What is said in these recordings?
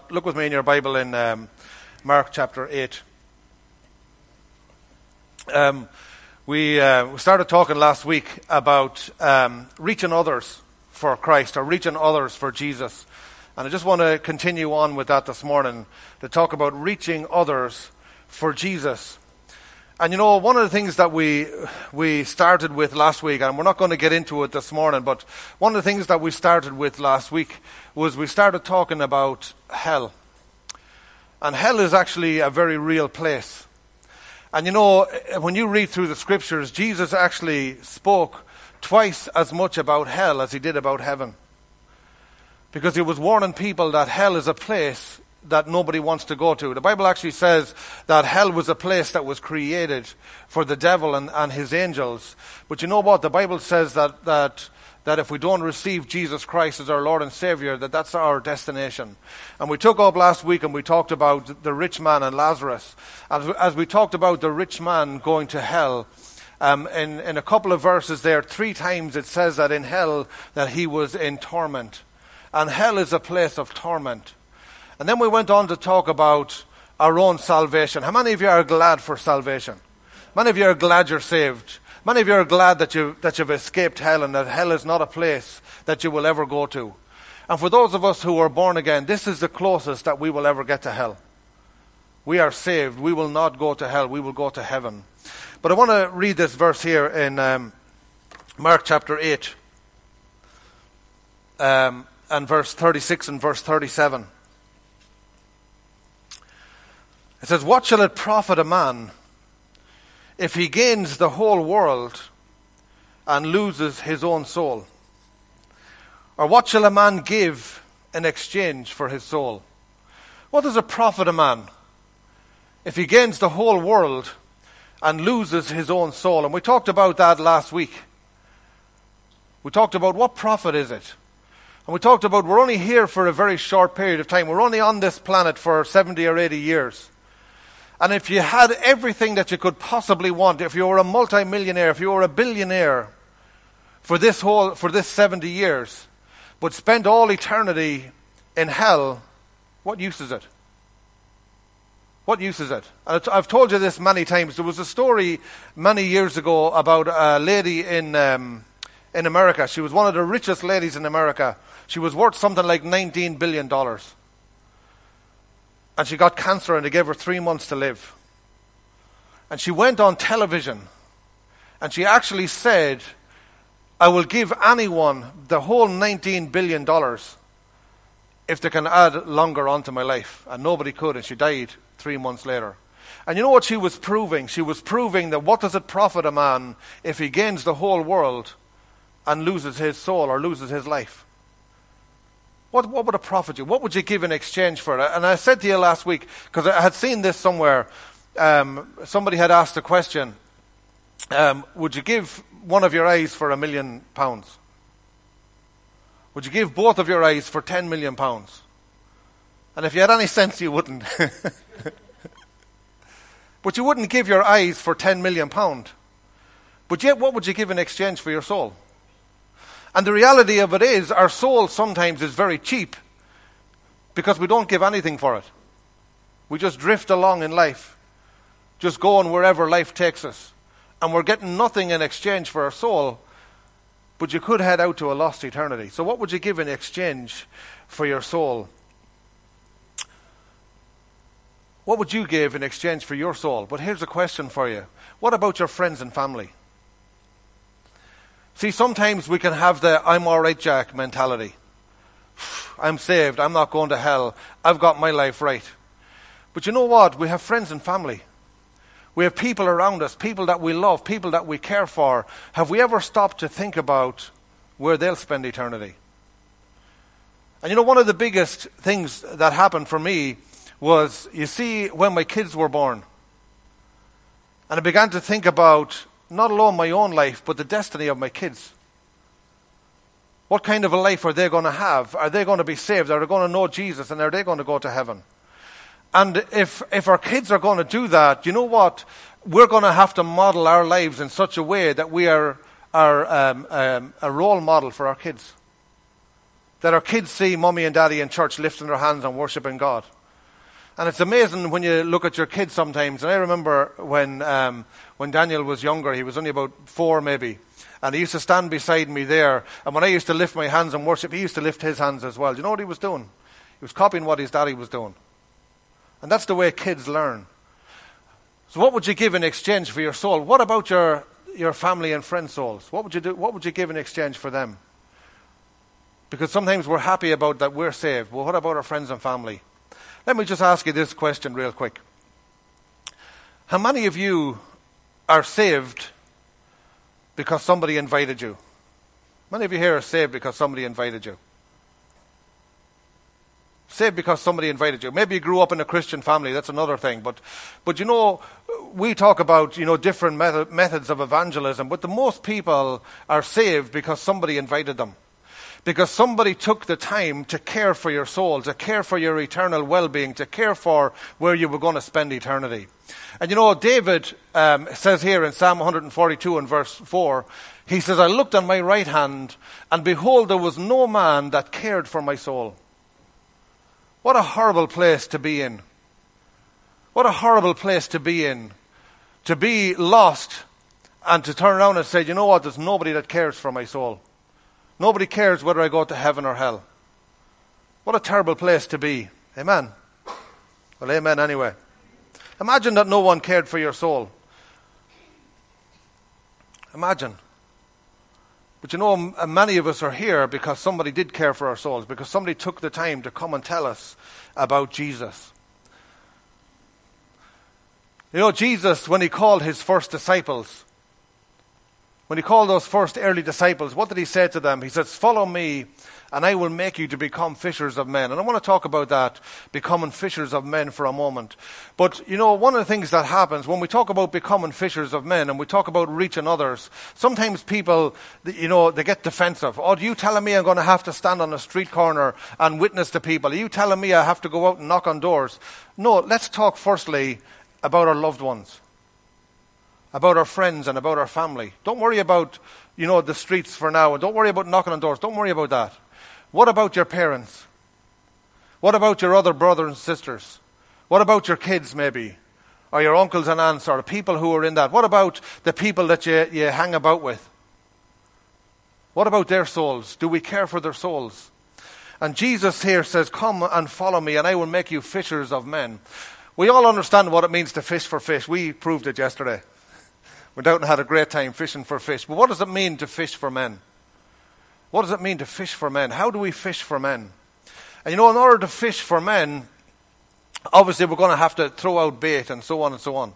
look with me in your Bible in Mark chapter 8. We started talking last week about reaching others for Christ, or reaching others for Jesus. And I just want to continue on with that this morning, to talk about reaching others for Jesus. And you know, one of the things that we started with last week, and we're not going to get into it this morning, but one of the things that we started with last week was we started talking about hell. And hell is actually a very real place. And you know, when you read through the scriptures, Jesus actually spoke twice as much about hell as he did about heaven. Because he was warning people that hell is a place that nobody wants to go to. The Bible actually says that hell was a place that was created for the devil and his angels. But you know what? The Bible says that if we don't receive Jesus Christ as our Lord and Savior, that's our destination. And we took up last week and we talked about the rich man and Lazarus. As we talked about the rich man going to hell, in a couple of verses there, 3 times it says that in hell that he was in torment. And hell is a place of torment. And then we went on to talk about our own salvation. How many of you are glad for salvation? Many of you are glad you're saved. Many of you are glad that you've escaped hell, and that hell is not a place that you will ever go to. And for those of us who are born again, this is the closest that we will ever get to hell. We are saved. We will not go to hell. We will go to heaven. But I want to read this verse here in Mark chapter 8 and verse 36 and verse 37. It says, "What shall it profit a man if he gains the whole world and loses his own soul? Or what shall a man give in exchange for his soul?" What does it profit a man if he gains the whole world and loses his own soul? And we talked about that last week. We talked about what profit is it? And we talked about we're only here for a very short period of time. We're only on this planet for 70 or 80 years. And if you had everything that you could possibly want, if you were a multi-millionaire, if you were a billionaire for this 70 years, but spent all eternity in hell, what use is it? What use is it? And I've told you this many times. There was a story many years ago about a lady in America. She was one of the richest ladies in America. She was worth something like $19 billion. And she got cancer and they gave her 3 months to live. And she went on television and she actually said, "I will give anyone the whole $19 billion if they can add longer onto my life." And nobody could, and she died 3 months later. And you know what she was proving? She was proving that what does it profit a man if he gains the whole world and loses his soul or loses his life? What would it profit you? What would you give in exchange for it? And I said to you last week, because I had seen this somewhere, somebody had asked a question, would you give one of your eyes for £1 million? Would you give both of your eyes for £10 million? And if you had any sense, you wouldn't. But you wouldn't give your eyes for £10 million. But yet, what would you give in exchange for your soul? And the reality of it is, our soul sometimes is very cheap because we don't give anything for it. We just drift along in life, just going wherever life takes us. And we're getting nothing in exchange for our soul, but you could head out to a lost eternity. So what would you give in exchange for your soul? What would you give in exchange for your soul? But here's a question for you. What about your friends and family? See, sometimes we can have the "I'm all right, Jack" mentality. I'm saved. I'm not going to hell. I've got my life right. But you know what? We have friends and family. We have people around us, people that we love, people that we care for. Have we ever stopped to think about where they'll spend eternity? And you know, one of the biggest things that happened for me was, you see, when my kids were born. And I began to think about not alone my own life, but the destiny of my kids. What kind of a life are they going to have? Are they going to be saved? Are they going to know Jesus? And are they going to go to heaven? And if our kids are going to do that, you know what? We're going to have to model our lives in such a way that we are a role model for our kids. that our kids see mummy and daddy in church lifting their hands and worshiping God. And it's amazing when you look at your kids sometimes. And I remember when Daniel was younger, he was only about 4 maybe, and he used to stand beside me there. And when I used to lift my hands and worship, he used to lift his hands as well. Do you know what he was doing? He was copying what his daddy was doing. And that's the way kids learn. So what would you give in exchange for your soul? What about your family and friend souls? What would you do? What would you give in exchange for them? Because sometimes we're happy about that we're saved. Well, what about our friends and family? Let me just ask you this question real quick. How many of you are saved because somebody invited you? Many of you here are saved because somebody invited you. Saved because somebody invited you. Maybe you grew up in a Christian family, that's another thing. But you know, we talk about, different methods of evangelism, but the most people are saved because somebody invited them. Because somebody took the time to care for your soul, to care for your eternal well-being, to care for where you were going to spend eternity. And David says here in Psalm 142 and verse 4, he says, I looked on my right hand, and behold, there was no man that cared for my soul. What a horrible place to be in. What a horrible place to be in. To be lost and to turn around and say, you know what, there's nobody that cares for my soul. Nobody cares whether I go to heaven or hell. What a terrible place to be. Amen. Well, amen anyway. Imagine that no one cared for your soul. Imagine. But many of us are here because somebody did care for our souls, because somebody took the time to come and tell us about Jesus. Jesus, when he called his first disciples, when he called those first early disciples, what did he say to them? He says, follow me, and I will make you to become fishers of men. And I want to talk about that, becoming fishers of men, for a moment. But, one of the things that happens when we talk about becoming fishers of men and we talk about reaching others, sometimes people, they get defensive. Oh, are you telling me I'm going to have to stand on a street corner and witness to people? Are you telling me I have to go out and knock on doors? No, let's talk firstly about our loved ones, about our friends and about our family. Don't worry about, the streets for now. Don't worry about knocking on doors. Don't worry about that. What about your parents? What about your other brothers and sisters? What about your kids maybe? Or your uncles and aunts, or the people who are in that? What about the people that you hang about with? What about their souls? Do we care for their souls? And Jesus here says, come and follow me, and I will make you fishers of men. We all understand what it means to fish for fish. We proved it yesterday. Went out and had a great time fishing for fish. But what does it mean to fish for men? What does it mean to fish for men? How do we fish for men? And in order to fish for men, obviously we're going to have to throw out bait and so on and so on.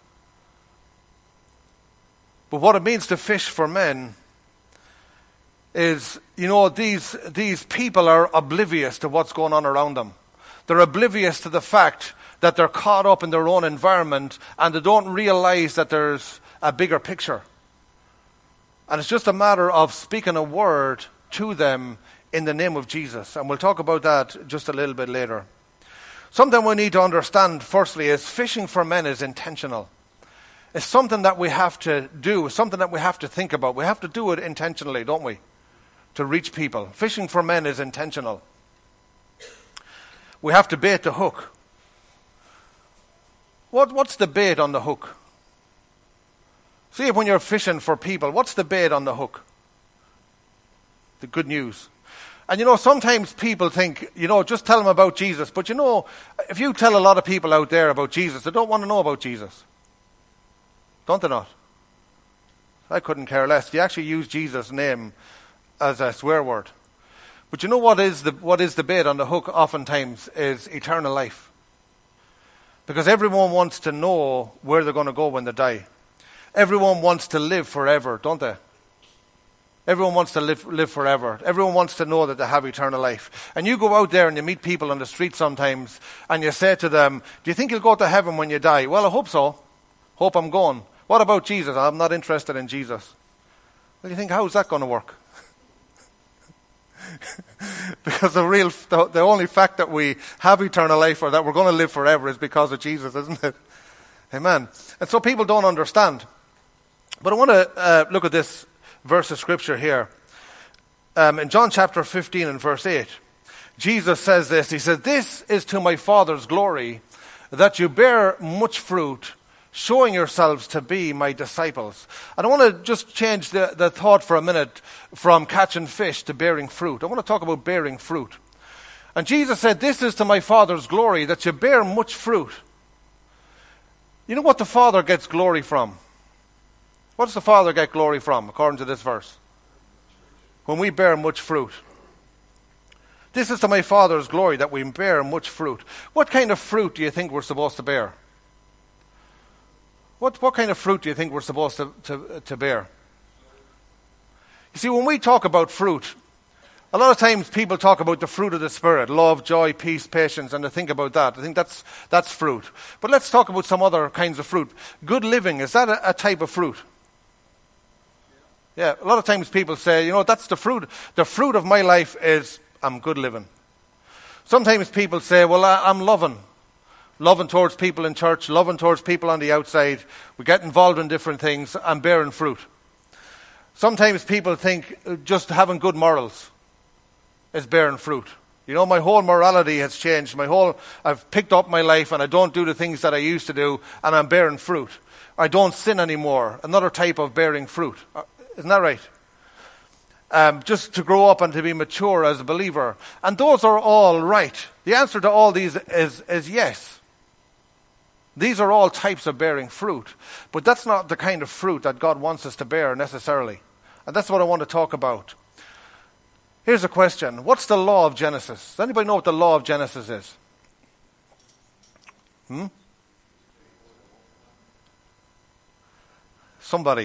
But what it means to fish for men is, these people are oblivious to what's going on around them. They're oblivious to the fact that they're caught up in their own environment, and they don't realize that there's a bigger picture. And it's just a matter of speaking a word to them in the name of Jesus. And we'll talk about that just a little bit later. Something we need to understand, firstly, is fishing for men is intentional. It's something that we have to do, something that we have to think about. We have to do it intentionally, don't we? To reach people. Fishing for men is intentional. We have to bait the hook. What's the bait on the hook? See, when you're fishing for people, what's the bait on the hook? The good news. And sometimes people think, just tell them about Jesus. But if you tell a lot of people out there about Jesus, they don't want to know about Jesus. Don't they not? I couldn't care less. You actually use Jesus' name as a swear word. But what is the bait on the hook oftentimes is eternal life. Because everyone wants to know where they're going to go when they die. Everyone wants to live forever, don't they? Everyone wants to live forever. Everyone wants to know that they have eternal life. And you go out there and you meet people on the street sometimes and you say to them, do you think you'll go to heaven when you die? Well, I hope so. Hope I'm going. What about Jesus? I'm not interested in Jesus. Well, you think, how's that going to work? Because the only fact that we have eternal life or that we're going to live forever is because of Jesus, isn't it? Amen. And so people don't understand. But I want to look at this verse of scripture here. in John chapter 15 and verse 8, Jesus says this. He said, "This is to my Father's glory, that you bear much fruit, showing yourselves to be my disciples." And I want to just change the thought for a minute from catching fish to bearing fruit. I want to talk about bearing fruit. And Jesus said, "This is to my Father's glory, that you bear much fruit." You know what the Father gets glory from? What does the Father get glory from, according to this verse? When we bear much fruit. This is to my Father's glory, that we bear much fruit. What kind of fruit do you think we're supposed to bear? What kind of fruit do you think we're supposed to bear? You see, when we talk about fruit, a lot of times people talk about the fruit of the Spirit, love, joy, peace, patience, and they think about that. I think that's fruit. But let's talk about some other kinds of fruit. Good living, is that a type of fruit? Yeah, a lot of times people say, that's the fruit. The fruit of my life is I'm good living. Sometimes people say, well, I'm loving towards people in church, loving towards people on the outside. We get involved in different things. I'm bearing fruit. Sometimes people think just having good morals is bearing fruit. My whole morality has changed. I've picked up my life and I don't do the things that I used to do, and I'm bearing fruit. I don't sin anymore. Another type of bearing fruit. Isn't that right? Just to grow up and to be mature as a believer. And those are all right. The answer to all these is yes. These are all types of bearing fruit. But that's not the kind of fruit that God wants us to bear necessarily. And that's what I want to talk about. Here's a question. What's the law of Genesis? Does anybody know what the law of Genesis is? Somebody.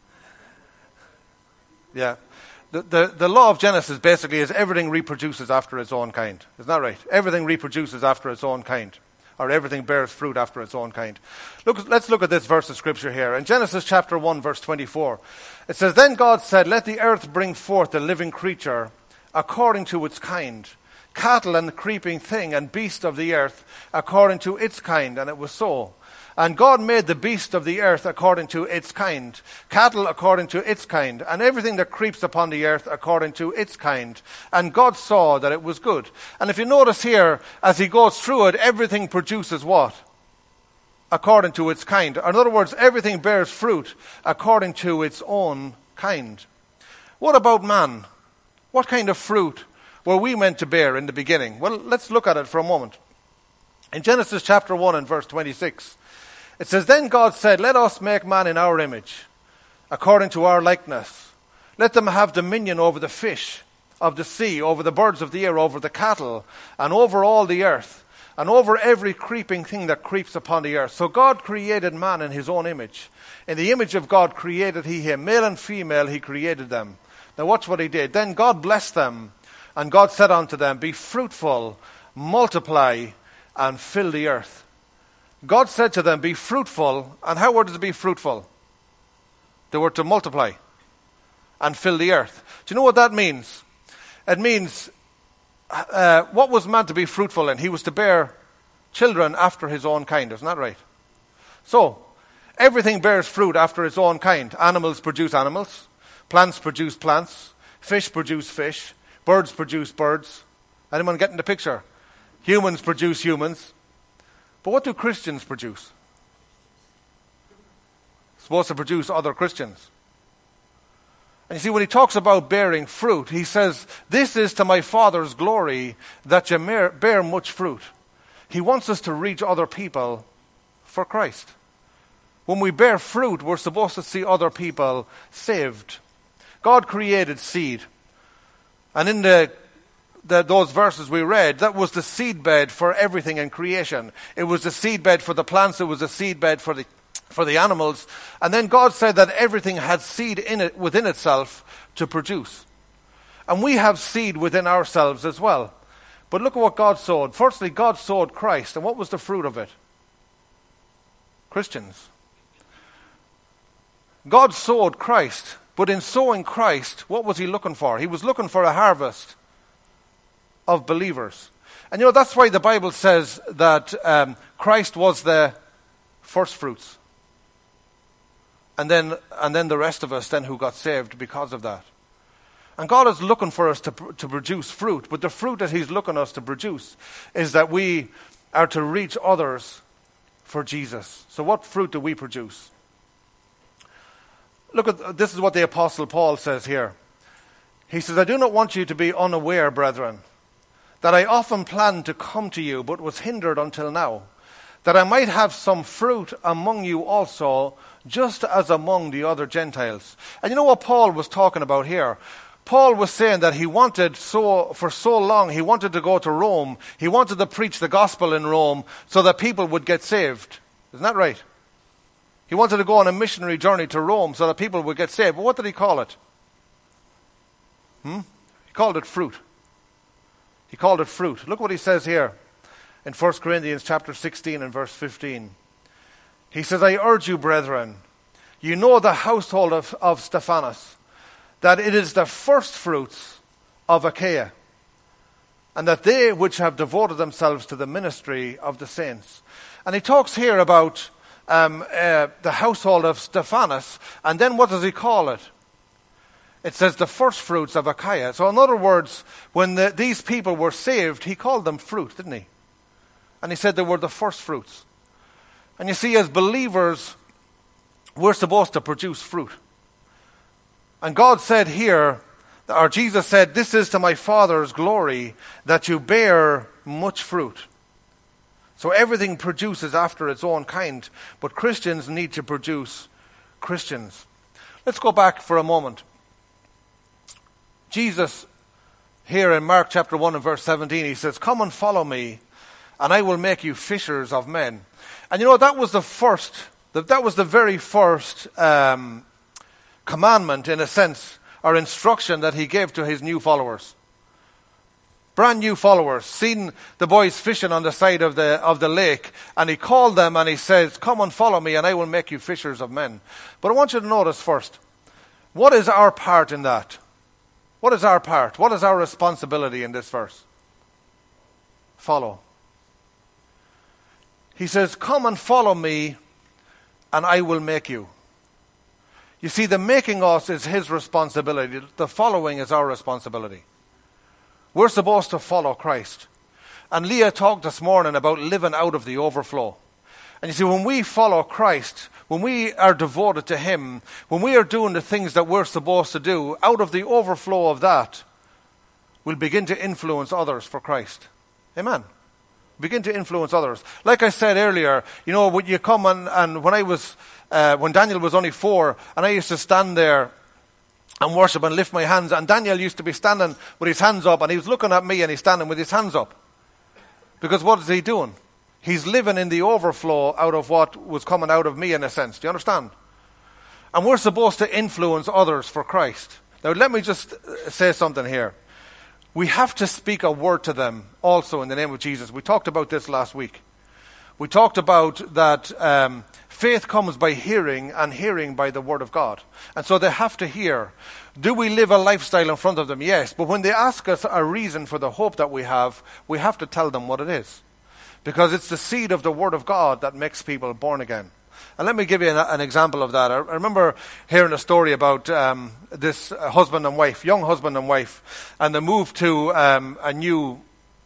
Yeah. The law of Genesis basically is everything reproduces after its own kind. Isn't that right? Everything reproduces after its own kind. Or everything bears fruit after its own kind. Let's look at this verse of Scripture here. In Genesis chapter 1, verse 24, it says, "Then God said, let the earth bring forth a living creature according to its kind, cattle and creeping thing and beast of the earth according to its kind. And it was so. And God made the beast of the earth according to its kind, cattle according to its kind, and everything that creeps upon the earth according to its kind. And God saw that it was good." And if you notice here, as he goes through it, everything produces what? According to its kind. In other words, everything bears fruit according to its own kind. What about man? What kind of fruit were we meant to bear in the beginning? Well, let's look at it for a moment. In Genesis chapter 1 and verse 26, it says, "Then God said, let us make man in our image, according to our likeness. Let them have dominion over the fish of the sea, over the birds of the air, over the cattle, and over all the earth, and over every creeping thing that creeps upon the earth." So God created man in his own image. In the image of God created he him. Male and female he created them. Now watch what he did. "Then God blessed them, and God said unto them, be fruitful, multiply, and fill the earth." God said to them, be fruitful. And how were they to be fruitful? They were to multiply and fill the earth. Do you know what that means? It means, what was man to be fruitful in? He was to bear children after his own kind. Isn't that right? So, everything bears fruit after its own kind. Animals produce animals. Plants produce plants. Fish produce fish. Birds produce birds. Anyone getting the picture? Humans produce humans. But what do Christians produce? Supposed to produce other Christians. And you see, when he talks about bearing fruit, he says, "This is to my Father's glory, that you bear much fruit." He wants us to reach other people for Christ. When we bear fruit, we're supposed to see other people saved. God created seed. And in those verses we read, that was the seedbed for everything in creation. It was the seedbed for the plants. It was the seedbed for the animals. And then God said that everything had seed in it within itself to produce. And we have seed within ourselves as well. But look at what God sowed. Firstly, God sowed Christ. And what was the fruit of it? Christians. God sowed Christ. But in sowing Christ, what was he looking for? He was looking for a harvest of believers. And that's why the Bible says that Christ was the first fruits. And then the rest of us then who got saved because of that. And God is looking for us to produce fruit. But the fruit that he's looking us to produce is that we are to reach others for Jesus. So what fruit do we produce? Look at this is what the Apostle Paul says here. He says, I do not want you to be unaware, brethren, that I often planned to come to you, but was hindered until now, that I might have some fruit among you also, just as among the other Gentiles. And you know what Paul was talking about here? Paul was saying that he wanted for so long, he wanted to go to Rome. He wanted to preach the gospel in Rome so that people would get saved. Isn't that right? He wanted to go on a missionary journey to Rome so that people would get saved. But what did he call it? He called it fruit. He called it fruit. Look what he says here in 1 Corinthians chapter 16 and verse 15. He says, I urge you, brethren, you know the household of Stephanas, that it is the first fruits of Achaia, and that they which have devoted themselves to the ministry of the saints. And he talks here about the household of Stephanas, and then what does he call it? It says the first fruits of Achaia. So in other words, when these people were saved, he called them fruit, didn't he? And he said they were the first fruits. And you see, as believers, we're supposed to produce fruit. And God said here, or Jesus said, this is to my Father's glory, that you bear much fruit. So everything produces after its own kind, but Christians need to produce Christians. Let's go back for a moment. Jesus, here in Mark chapter 1 and verse 17, he says, come and follow me, and I will make you fishers of men. And you know, that was the very first commandment, in a sense, or instruction that he gave to his new followers. Brand new followers, seen the boys fishing on the side of the lake, and he called them and he says, come and follow me, and I will make you fishers of men. But I want you to notice first, what is our part in that? What is our part? What is our responsibility in this verse? Follow. He says, come and follow me, and I will make you. You see, the making us is his responsibility. The following is our responsibility. We're supposed to follow Christ. And Leah talked this morning about living out of the overflow. And you see, when we follow Christ, when we are devoted to him, when we are doing the things that we're supposed to do, out of the overflow of that, we'll begin to influence others for Christ. Amen. Begin to influence others. Like I said earlier, you know, when you come and when Daniel was only 4, and I used to stand there and worship and lift my hands, and Daniel used to be standing with his hands up, and he was looking at me and he's standing with his hands up. Because what is he doing? He's living in the overflow out of what was coming out of me, in a sense. Do you understand? And we're supposed to influence others for Christ. Now let me just say something here. We have to speak a word to them also in the name of Jesus. We talked about this last week. We talked about that faith comes by hearing, and hearing by the word of God. And so they have to hear. Do we live a lifestyle in front of them? Yes. But when they ask us a reason for the hope that we have to tell them what it is. Because it's the seed of the word of God that makes people born again. And let me give you an example of that. I remember hearing a story about this husband and wife, young husband and wife, and they moved to a new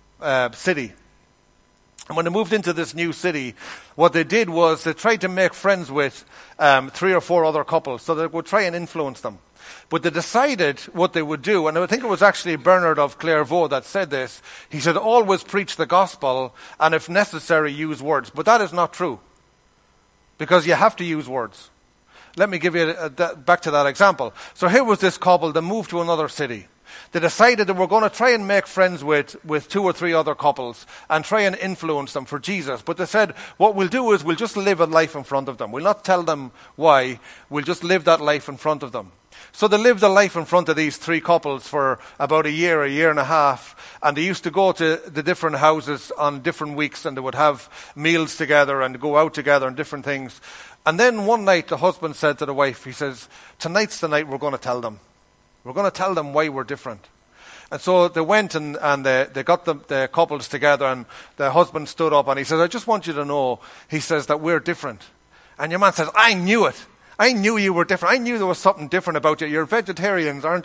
city. And when they moved into this new city, what they did was they tried to make friends with 3 or 4 other couples so they would try and influence them. But they decided what they would do, and I think it was actually Bernard of Clairvaux that said this. He said, always preach the gospel, and if necessary, use words. But that is not true, because you have to use words. Let me give you back to that example. So here was this couple that moved to another city. They decided that we're going to try and make friends with 2 or 3 other couples and try and influence them for Jesus. But they said, what we'll do is we'll just live a life in front of them. We'll not tell them why. We'll just live that life in front of them. So they lived a life in front of these 3 couples for about a year and a half. And they used to go to the different houses on different weeks, and they would have meals together and go out together and different things. And then one night the husband said to the wife, he says, tonight's the night we're going to tell them. We're going to tell them why we're different. And so they went and they got the couples together, and the husband stood up and he says, I just want you to know, he says, that we're different. And your man says, I knew it. I knew you were different. I knew there was something different about you. You're vegetarians, aren't you?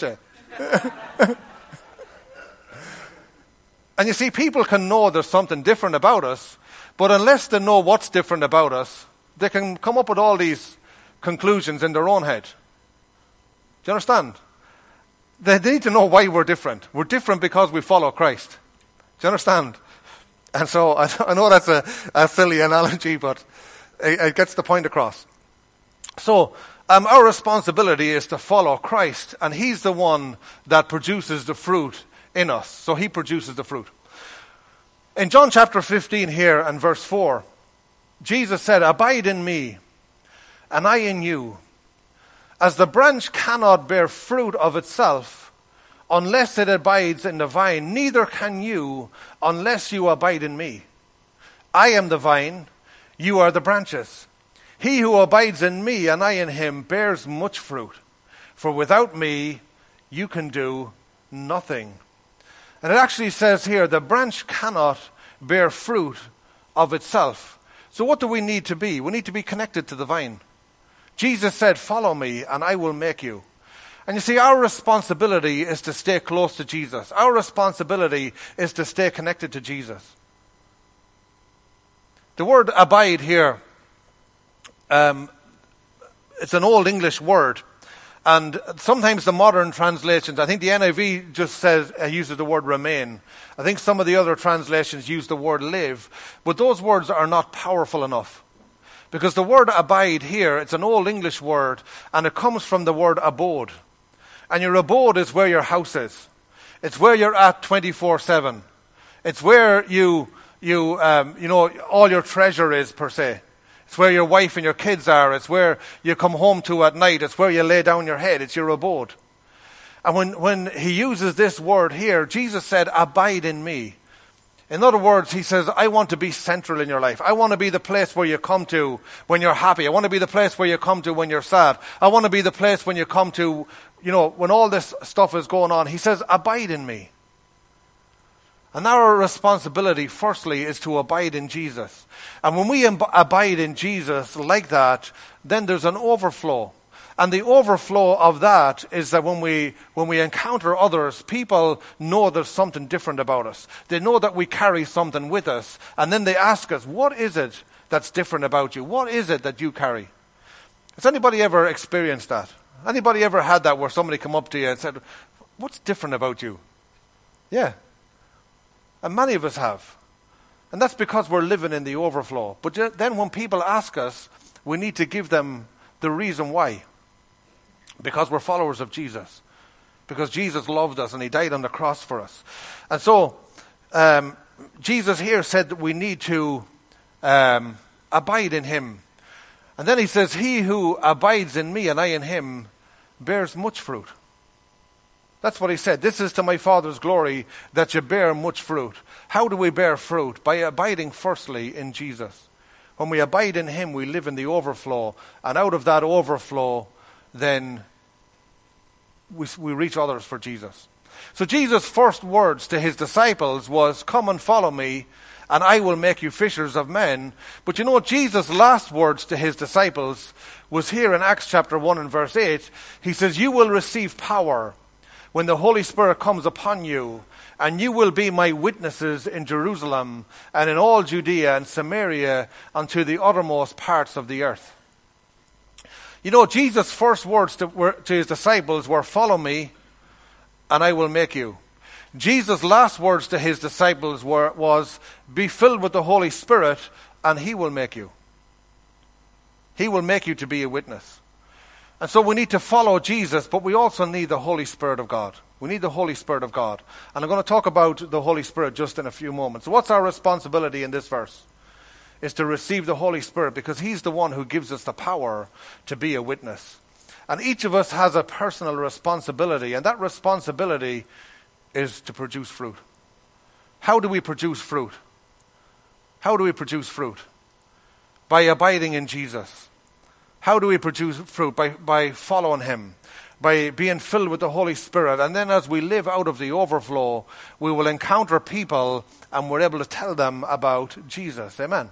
And you see, people can know there's something different about us, but unless they know what's different about us, they can come up with all these conclusions in their own head. Do you understand? They need to know why we're different. We're different because we follow Christ. Do you understand? And so I know that's a silly analogy, but it gets the point across. So our responsibility is to follow Christ, and he's the one that produces the fruit in us. So he produces the fruit. In John chapter 15 here and verse 4, Jesus said, "Abide in me, and I in you. As the branch cannot bear fruit of itself unless it abides in the vine, neither can you unless you abide in me. I am the vine, you are the branches. He who abides in me and I in him bears much fruit. For without me you can do nothing." And it actually says here, the branch cannot bear fruit of itself. So what do we need to be? We need to be connected to the vine. Jesus said, "Follow me and I will make you." And you see, our responsibility is to stay close to Jesus. Our responsibility is to stay connected to Jesus. The word abide here, it's an old English word. And sometimes the modern translations, I think the NIV just uses the word remain. I think some of the other translations use the word live. But those words are not powerful enough. Because the word abide here, it's an old English word, and it comes from the word abode. And your abode is where your house is. It's where you're at 24/7. It's where you know, all your treasure is, per se. It's where your wife and your kids are. It's where you come home to at night. It's where you lay down your head. It's your abode. And when he uses this word here, Jesus said, "Abide in me." In other words, he says, I want to be central in your life. I want to be the place where you come to when you're happy. I want to be the place where you come to when you're sad. I want to be the place when you come to, you know, when all this stuff is going on. He says, "Abide in me." And our responsibility, firstly, is to abide in Jesus. And when we abide in Jesus like that, then there's an overflow. And the overflow of that is that when we encounter others, people know there's something different about us. They know that we carry something with us. And then they ask us, "What is it that's different about you? What is it that you carry?" Has anybody ever experienced that? Anybody ever had that where somebody come up to you and said, "What's different about you?" Yeah. And many of us have. And that's because we're living in the overflow. But then when people ask us, we need to give them the reason why. Because we're followers of Jesus. Because Jesus loved us and he died on the cross for us. And so, Jesus here said that we need to abide in him. And then he says, "He who abides in me and I in him bears much fruit." That's what he said. "This is to my Father's glory that you bear much fruit." How do we bear fruit? By abiding firstly in Jesus. When we abide in him, we live in the overflow. And out of that overflow, then we reach others for Jesus. So Jesus' first words to his disciples was, "Come and follow me, and I will make you fishers of men." But you know, Jesus' last words to his disciples was here in Acts chapter 1 and verse 8. He says, "You will receive power when the Holy Spirit comes upon you, and you will be my witnesses in Jerusalem and in all Judea and Samaria unto the uttermost parts of the earth." You know, Jesus' first words to his disciples were, "Follow me, and I will make you." Jesus' last words to his disciples was, "Be filled with the Holy Spirit, and he will make you." He will make you to be a witness. And so we need to follow Jesus, but we also need the Holy Spirit of God. We need the Holy Spirit of God. And I'm going to talk about the Holy Spirit just in a few moments. So what's our responsibility in this verse? Is to receive the Holy Spirit, because he's the one who gives us the power to be a witness. And each of us has a personal responsibility, and that responsibility is to produce fruit. How do we produce fruit? How do we produce fruit? By abiding in Jesus. How do we produce fruit? By following him, by being filled with the Holy Spirit. And then as we live out of the overflow, we will encounter people and we're able to tell them about Jesus. Amen.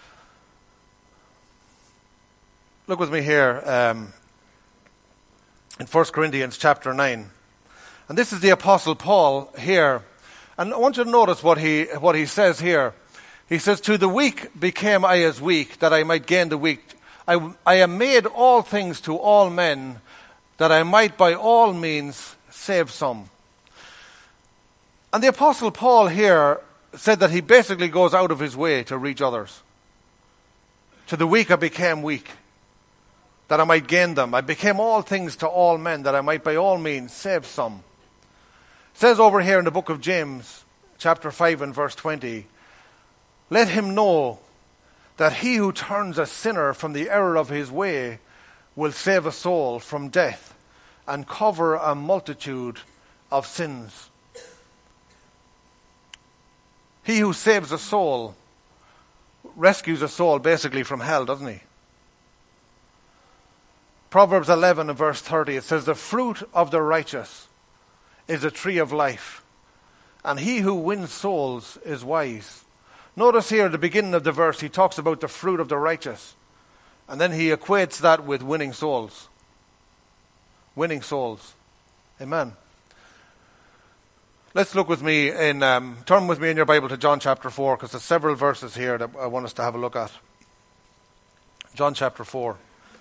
Look with me here. in 1 Corinthians chapter 9. And this is the Apostle Paul here. And I want you to notice what he says here. He says, to the weak became I as weak, that I might gain the weak. I am made all things to all men, that I might by all means save some. And the Apostle Paul here said that he basically goes out of his way to reach others. To the weak I became weak, that I might gain them. I became all things to all men, that I might by all means save some. It says over here in the book of James, chapter 5 and verse 20, let him know that he who turns a sinner from the error of his way will save a soul from death and cover a multitude of sins. He who saves a soul rescues a soul basically from hell, doesn't he? Proverbs 11 and verse 30, it says, the fruit of the righteous is a tree of life, and he who wins souls is wise. Notice here at the beginning of the verse, he talks about the fruit of the righteous. And then he equates that with winning souls. Winning souls. Amen. Let's look with me turn with me in your Bible to John chapter 4, because there's several verses here that I want us to have a look at. John chapter 4.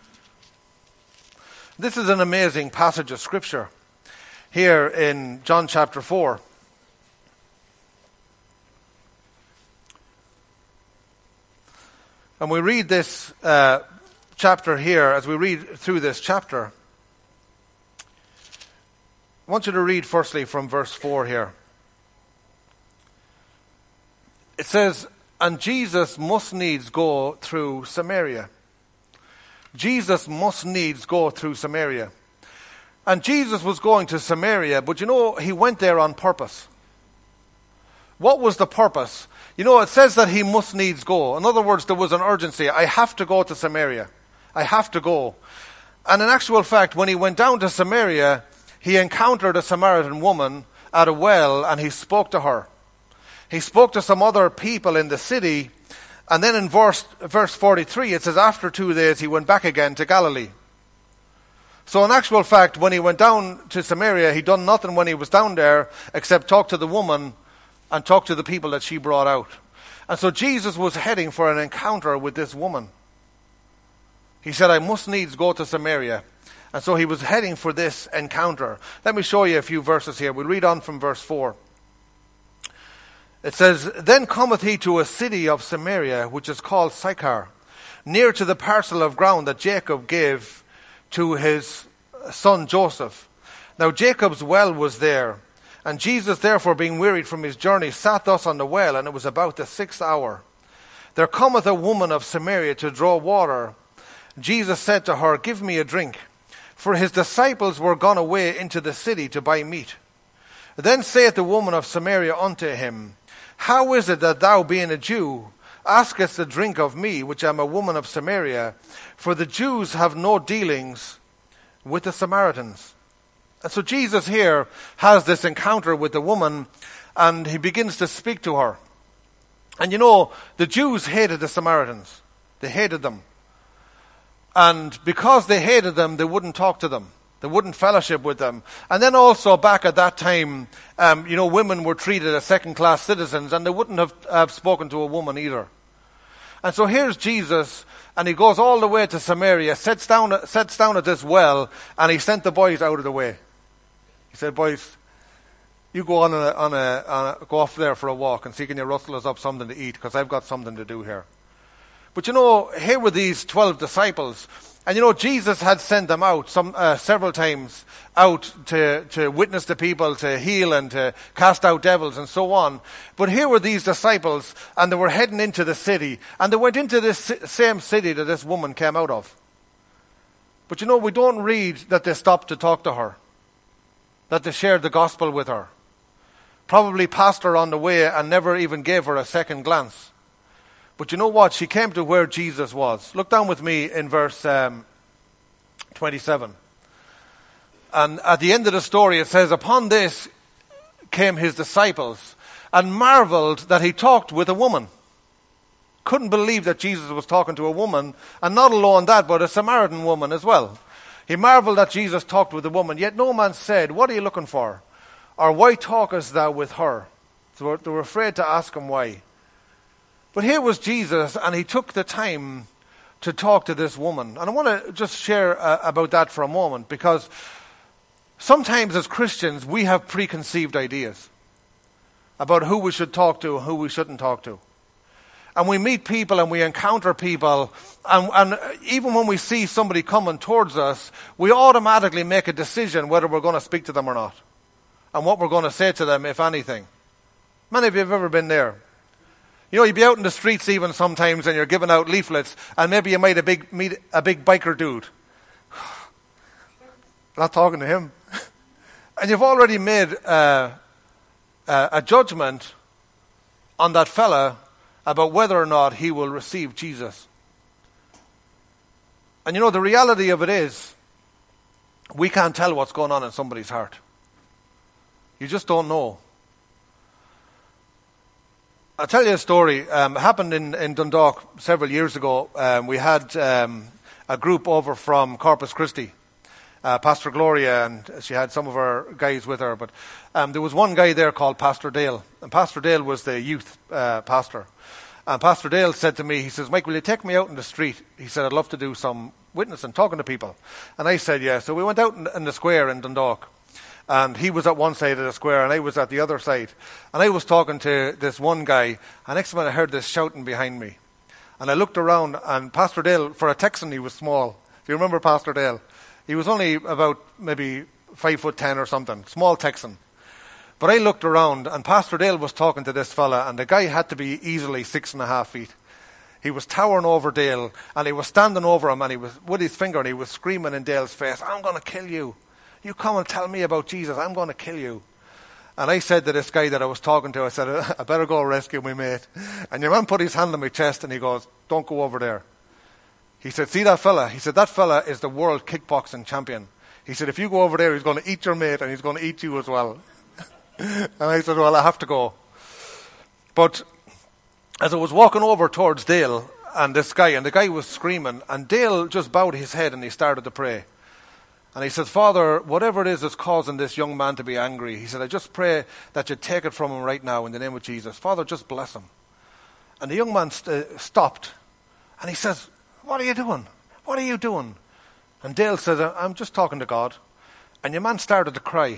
This is an amazing passage of Scripture here in John chapter 4. And we read this chapter here, as we read through this chapter, I want you to read firstly from verse 4 here. It says, and Jesus must needs go through Samaria. Jesus must needs go through Samaria. And Jesus was going to Samaria, but he went there on purpose. What was the purpose? It says that he must needs go. In other words, there was an urgency. I have to go to Samaria. I have to go. And in actual fact, when he went down to Samaria, he encountered a Samaritan woman at a well, and he spoke to her. He spoke to some other people in the city, and then in verse 43, it says, after 2 days, he went back again to Galilee. So in actual fact, when he went down to Samaria, he done nothing when he was down there except talk to the woman and talk to the people that she brought out. And so Jesus was heading for an encounter with this woman. He said, I must needs go to Samaria. And so he was heading for this encounter. Let me show you a few verses here. We'll read on from verse 4. It says, then cometh he to a city of Samaria, which is called Sychar, near to the parcel of ground that Jacob gave to his son Joseph. Now Jacob's well was there. And Jesus, therefore, being wearied from his journey, sat thus on the well, and it was about the 6th hour. There cometh a woman of Samaria to draw water. Jesus said to her, give me a drink. For his disciples were gone away into the city to buy meat. Then saith the woman of Samaria unto him, how is it that thou, being a Jew, askest a drink of me, which am a woman of Samaria? For the Jews have no dealings with the Samaritans. And so Jesus here has this encounter with the woman, and he begins to speak to her. And the Jews hated the Samaritans. They hated them. And because they hated them, they wouldn't talk to them. They wouldn't fellowship with them. And then also back at that time, women were treated as second-class citizens, and they wouldn't have spoken to a woman either. And so here's Jesus, and he goes all the way to Samaria, sits down at this well, and he sent the boys out of the way. He said, boys, you go go off there for a walk and see can you rustle us up something to eat, because I've got something to do here. But here were these 12 disciples, and Jesus had sent them out several times out to witness to people, to heal and to cast out devils and so on. But here were these disciples, and they were heading into the city, and they went into this same city that this woman came out of. But we don't read that they stopped to talk to her, that they shared the gospel with her, probably passed her on the way and never even gave her a second glance. But you know what? She came to where Jesus was. Look down with me in verse 27. And at the end of the story it says, upon this came his disciples and marveled that he talked with a woman. Couldn't believe that Jesus was talking to a woman, and not alone that, but a Samaritan woman as well. He marveled that Jesus talked with the woman, yet no man said, "What are you looking for?" Or, "Why talkest thou with her?" So they were afraid to ask him why. But here was Jesus, and he took the time to talk to this woman. And I want to just share about that for a moment, because sometimes as Christians, we have preconceived ideas about who we should talk to and who we shouldn't talk to. And we meet people and we encounter people, and even when we see somebody coming towards us, we automatically make a decision whether we're going to speak to them or not, and what we're going to say to them, if anything. Many of you have ever been there. You know, you'd be out in the streets even sometimes and you're giving out leaflets, and maybe you might meet a big biker dude. Not talking to him. And you've already made a judgment on that fella about whether or not he will receive Jesus. And you know, the reality of it is, we can't tell what's going on in somebody's heart. You just don't know. I'll tell you a story. It happened in Dundalk several years ago. We had a group over from Corpus Christi. Pastor Gloria, and she had some of her guys with her. But there was one guy there called Pastor Dale. And Pastor Dale was the youth pastor. And Pastor Dale said to me, he says, "Mike, will you take me out in the street?" He said, "I'd love to do some witnessing, talking to people." And I said, "Yeah." So we went out in the square in Dundalk. And he was at one side of the square and I was at the other side. And I was talking to this one guy. And next minute I heard this shouting behind me. And I looked around, and Pastor Dale, for a Texan, he was small. Do you remember Pastor Dale? He was only about maybe 5'10" or something. Small Texan. But I looked around, and Pastor Dale was talking to this fella, and the guy had to be easily 6.5 feet. He was towering over Dale, and he was standing over him, and he was with his finger, and he was screaming in Dale's face, "I'm going to kill you. You come and tell me about Jesus, I'm going to kill you." And I said to this guy that I was talking to, I said, "I better go rescue my mate." And your man put his hand on my chest, and he goes, "Don't go over there." He said, "See that fella?" He said, "That fella is the world kickboxing champion." He said, "If you go over there, he's going to eat your mate, and he's going to eat you as well." And I said, "Well, I have to go." But as I was walking over towards Dale and this guy, and the guy was screaming, and Dale just bowed his head and he started to pray. And he said, "Father, whatever it is that's causing this young man to be angry," he said, "I just pray that you take it from him right now in the name of Jesus. Father, just bless him." And the young man stopped, and he says, "What are you doing? What are you doing?" And Dale says, "I'm just talking to God." And your man started to cry.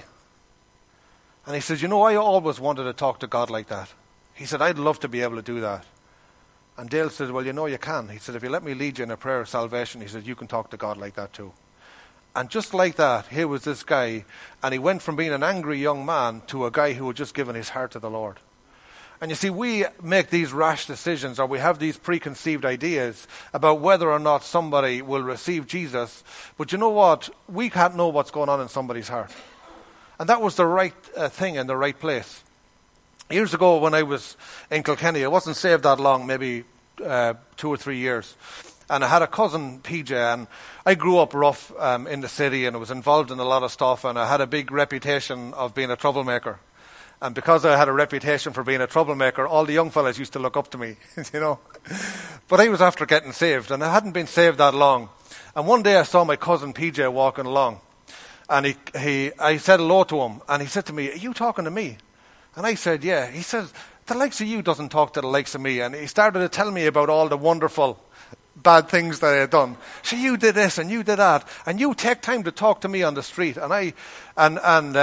And he says, "You know, I always wanted to talk to God like that." He said, "I'd love to be able to do that." And Dale says, "Well, you know you can." He said, "If you let me lead you in a prayer of salvation," he said, "you can talk to God like that too." And just like that, here was this guy, and he went from being an angry young man to a guy who had just given his heart to the Lord. And you see, we make these rash decisions, or we have these preconceived ideas about whether or not somebody will receive Jesus. But you know what? We can't know what's going on in somebody's heart. And that was the right thing in the right place. Years ago when I was in Kilkenny, I wasn't saved that long, maybe 2 or 3 years. And I had a cousin, PJ, and I grew up rough in the city, and I was involved in a lot of stuff, and I had a big reputation of being a troublemaker. And because I had a reputation for being a troublemaker, all the young fellas used to look up to me, you know. But I was after getting saved, and I hadn't been saved that long. And one day I saw my cousin PJ walking along, and I said hello to him, and he said to me, "Are you talking to me?" And I said, "Yeah." He says, "The likes of you doesn't talk to the likes of me." And he started to tell me about all the wonderful bad things that I had done. "So you did this and you did that, and you take time to talk to me on the street." And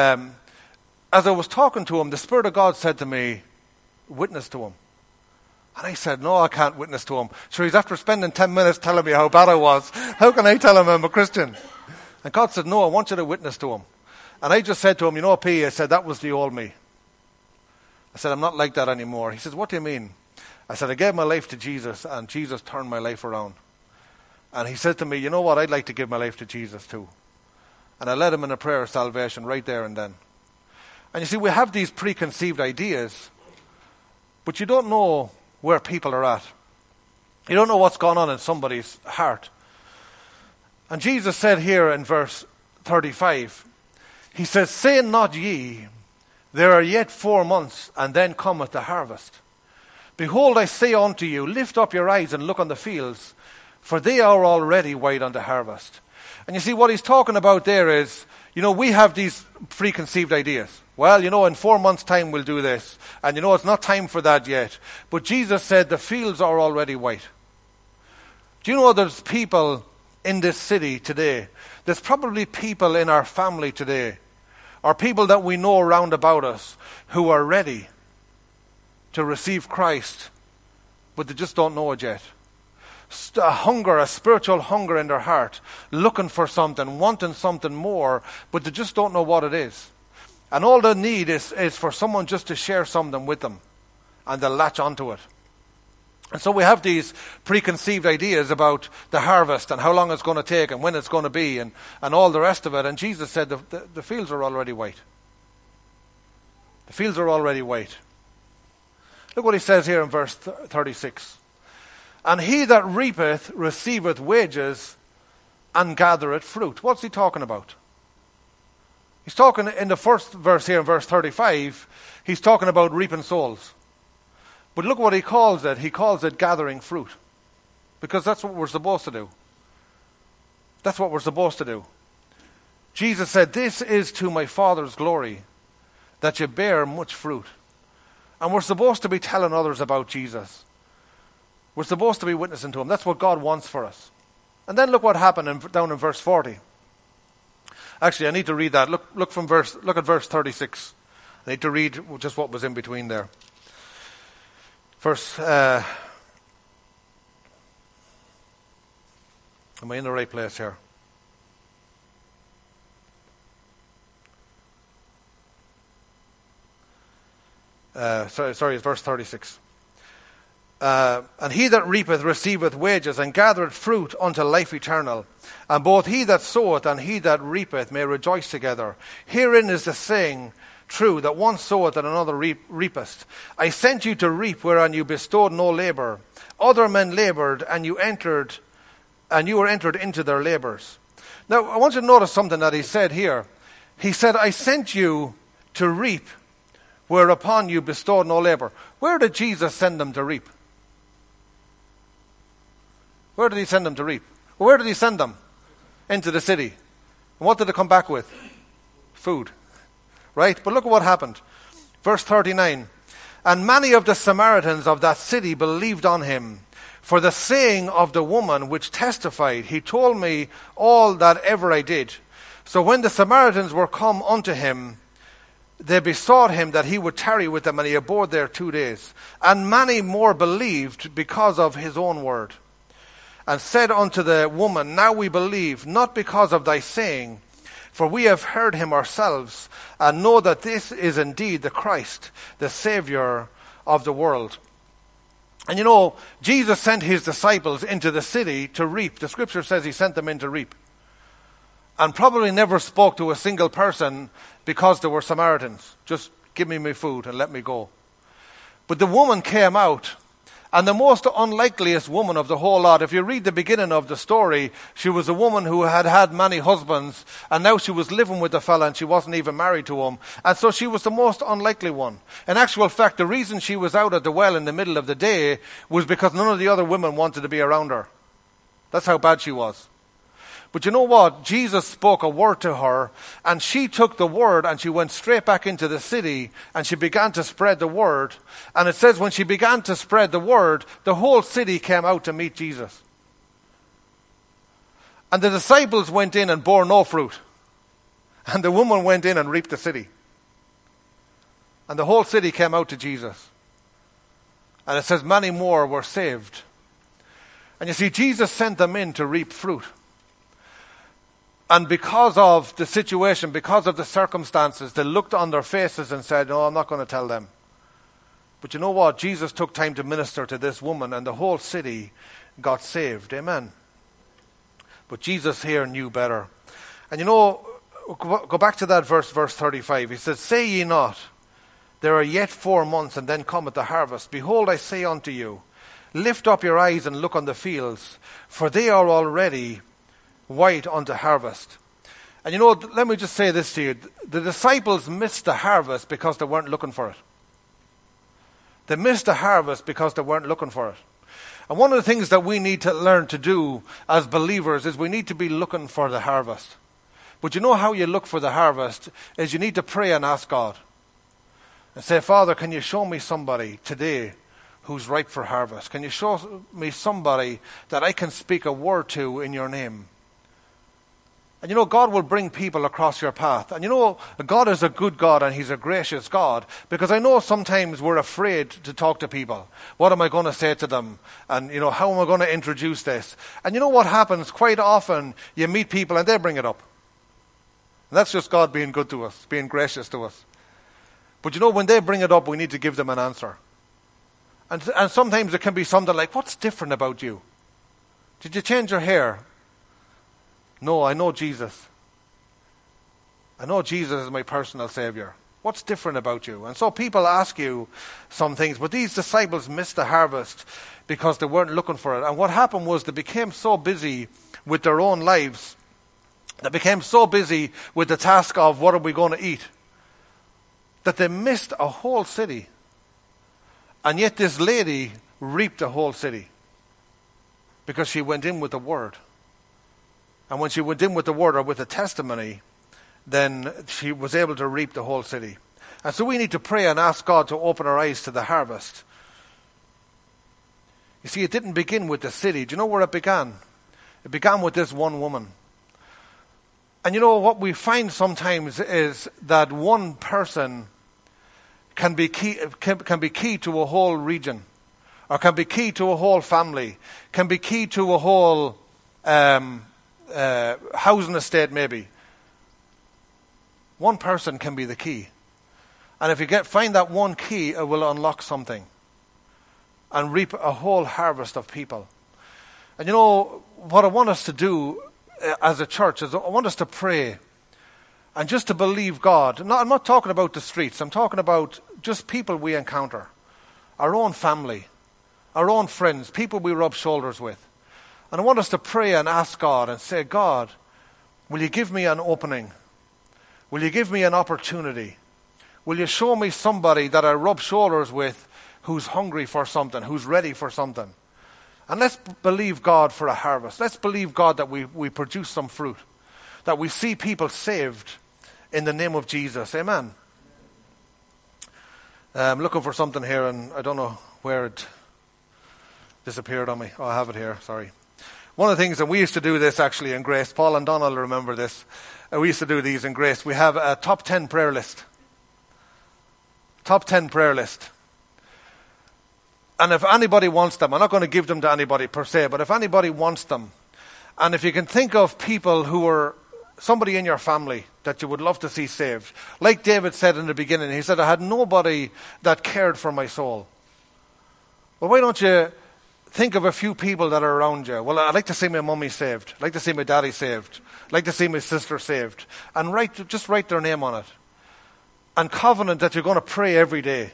as I was talking to him, the Spirit of God said to me, "Witness to him." And I said, "No, I can't witness to him." So he's after spending 10 minutes telling me how bad I was. How can I tell him I'm a Christian? And God said, "No, I want you to witness to him." And I just said to him, "You know, P," I said, "that was the old me." I said, "I'm not like that anymore." He says, "What do you mean?" I said, "I gave my life to Jesus, and Jesus turned my life around." And he said to me, "You know what? I'd like to give my life to Jesus too." And I led him in a prayer of salvation right there and then. And you see, we have these preconceived ideas, but you don't know where people are at. You don't know what's going on in somebody's heart. And Jesus said here in verse 35, he says, "Say not ye, there are yet 4 months, and then cometh the harvest. Behold, I say unto you, lift up your eyes and look on the fields, for they are already white unto harvest. And you see, what he's talking about there is, we have these preconceived ideas. Well, in 4 months' time we'll do this. And it's not time for that yet. But Jesus said the fields are already white. Do you know there's people in this city today? There's probably people in our family today, or people that we know around about us, who are ready to receive Christ, but they just don't know it yet. A spiritual hunger in their heart, looking for something, wanting something more, but they just don't know what it is. And all they need is for someone just to share something with them, and they'll latch onto it. And so we have these preconceived ideas about the harvest and how long it's going to take and when it's going to be and all the rest of it. And Jesus said the fields are already white. The fields are already white. Look what he says here in verse 36. And he that reapeth receiveth wages and gathereth fruit. What's he talking about? He's talking in the first verse here in verse 35, he's talking about reaping souls. But look what he calls it. He calls it gathering fruit. Because that's what we're supposed to do. That's what we're supposed to do. Jesus said, this is to my Father's glory, that you bear much fruit. And we're supposed to be telling others about Jesus. We're supposed to be witnessing to him. That's what God wants for us. And then look what happened down in verse 40. Actually, I need to read that. Look at verse 36. I need to read just what was in between there. Am I in the right place here? Sorry, it's verse 36. And he that reapeth receiveth wages, and gathereth fruit unto life eternal. And both he that soweth and he that reapeth may rejoice together. Herein is the saying true, that one soweth and another reapeth. I sent you to reap whereon you bestowed no labour. Other men laboured, and you were entered into their labours. Now, I want you to notice something that he said here. He said, I sent you to reap whereupon you bestowed no labour. Where did Jesus send them to reap? Where did he send them to reap? Well, where did he send them? Into the city. And what did they come back with? Food. Right? But look at what happened. Verse 39. And many of the Samaritans of that city believed on him, for the saying of the woman which testified, he told me all that ever I did. So when the Samaritans were come unto him, they besought him that he would tarry with them, and he abode there 2 days. And many more believed because of his own word. And said unto the woman, now we believe, not because of thy saying, for we have heard him ourselves, and know that this is indeed the Christ, the Saviour of the world. And Jesus sent his disciples into the city to reap. The scripture says he sent them in to reap. And probably never spoke to a single person because they were Samaritans. Just give me my food and let me go. But the woman came out, and the most unlikeliest woman of the whole lot. If you read the beginning of the story, she was a woman who had had many husbands, and now she was living with the fella, and she wasn't even married to him. And so she was the most unlikely one. In actual fact, the reason she was out at the well in the middle of the day was because none of the other women wanted to be around her. That's how bad she was. But you know what? Jesus spoke a word to her, and she took the word and she went straight back into the city, and she began to spread the word. And it says when she began to spread the word, the whole city came out to meet Jesus. And the disciples went in and bore no fruit. And the woman went in and reaped the city. And the whole city came out to Jesus. And it says many more were saved. And you see, Jesus sent them in to reap fruit. And because of the situation, because of the circumstances, they looked on their faces and said, no, I'm not going to tell them. But you know what? Jesus took time to minister to this woman, and the whole city got saved. Amen. But Jesus here knew better. And go back to that verse 35. He says, say ye not, there are yet 4 months, and then cometh the harvest. Behold, I say unto you, lift up your eyes and look on the fields, for they are already white unto harvest. And let me just say this to you. The disciples missed the harvest because they weren't looking for it. They missed the harvest because they weren't looking for it. And one of the things that we need to learn to do as believers is we need to be looking for the harvest. But you know how you look for the harvest is you need to pray and ask God. And say, Father, can you show me somebody today who's ripe for harvest? Can you show me somebody that I can speak a word to in your name? And you know, God will bring people across your path. And you know, God is a good God and he's a gracious God. Because I know sometimes we're afraid to talk to people. What am I going to say to them? And you know, how am I going to introduce this? And you know what happens? Quite often you meet people and they bring it up. And that's just God being good to us, being gracious to us. But you know, when they bring it up, we need to give them an answer. And sometimes it can be something like, what's different about you? Did you change your hair? No, I know Jesus. I know Jesus is my personal Savior. What's different about you? And so people ask you some things, but these disciples missed the harvest because they weren't looking for it. And what happened was they became so busy with their own lives, they became so busy with the task of what are we going to eat, that they missed a whole city. And yet this lady reaped a whole city because she went in with the word. And when she went in with the word or with the testimony, then she was able to reap the whole city. And so we need to pray and ask God to open our eyes to the harvest. You see, it didn't begin with the city. Do you know where it began? It began with this one woman. And you know what we find sometimes is that one person can be key to a whole region, or can be key to a whole family, can be key to a whole housing estate maybe. One person can be the key. And if you find that one key, it will unlock something and reap a whole harvest of people. And you know, what I want us to do as a church is I want us to pray and just to believe God. I'm not talking about the streets. I'm talking about just people we encounter. Our own family. Our own friends. People we rub shoulders with. And I want us to pray and ask God and say, God, will you give me an opening? Will you give me an opportunity? Will you show me somebody that I rub shoulders with who's hungry for something, who's ready for something? And let's believe God for a harvest. Let's believe God that we produce some fruit. That we see people saved in the name of Jesus. Amen. I'm looking for something here and I don't know where it disappeared on me. Oh, I have it here. Sorry. One of the things, and we used to do this actually in Grace, Paul and Donald remember this. We used to do these in Grace. We have a top 10 prayer list. Top 10 prayer list. And if anybody wants them, I'm not going to give them to anybody per se, but if anybody wants them, and if you can think of people who are somebody in your family that you would love to see saved. Like David said in the beginning, he said, I had nobody that cared for my soul. Well, why don't you think of a few people that are around you? Well, I'd like to see my mummy saved. I'd like to see my daddy saved. I'd like to see my sister saved. And just write their name on it. And covenant that you're going to pray every day.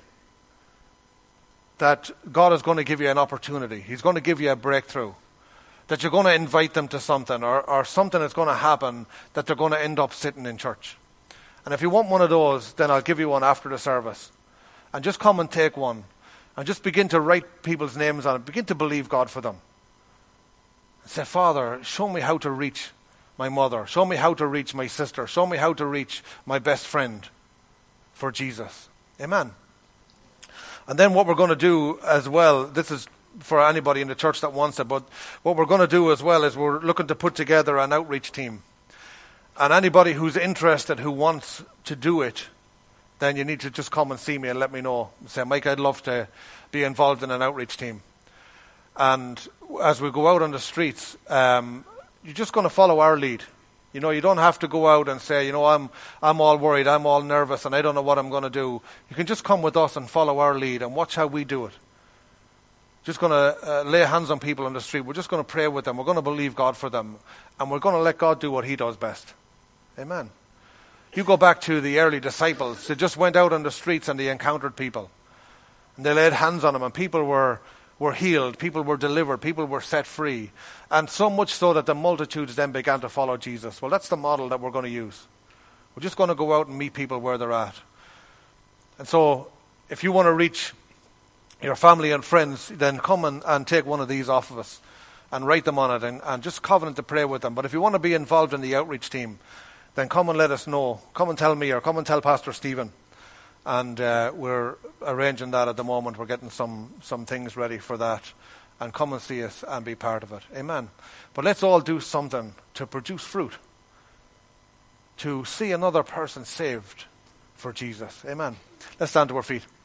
That God is going to give you an opportunity. He's going to give you a breakthrough. That you're going to invite them to something or something is going to happen that they're going to end up sitting in church. And if you want one of those, then I'll give you one after the service. And just come and take one. And just begin to write people's names on it. Begin to believe God for them. And say, Father, show me how to reach my mother. Show me how to reach my sister. Show me how to reach my best friend for Jesus. Amen. And then what we're going to do as well, this is for anybody in the church that wants it, but what we're going to do as well is we're looking to put together an outreach team. And anybody who's interested, who wants to do it, then you need to just come and see me and let me know. Say, Mike, I'd love to be involved in an outreach team. And as we go out on the streets, you're just going to follow our lead. You know, you don't have to go out and say, you know, I'm all worried, I'm all nervous, and I don't know what I'm going to do. You can just come with us and follow our lead and watch how we do it. Just going to lay hands on people on the street. We're just going to pray with them. We're going to believe God for them. And we're going to let God do what he does best. Amen. You go back to the early disciples. They just went out on the streets and they encountered people. And they laid hands on them and people were healed. People were delivered. People were set free. And so much so that the multitudes then began to follow Jesus. Well, that's the model that we're going to use. We're just going to go out and meet people where they're at. And so if you want to reach your family and friends, then come and take one of these off of us and write them on it and just covenant to pray with them. But if you want to be involved in the outreach team, then come and let us know. Come and tell me, or come and tell Pastor Stephen. And we're arranging that at the moment. We're getting some things ready for that. And come and see us and be part of it. Amen. But let's all do something to produce fruit, to see another person saved for Jesus. Amen. Let's stand to our feet.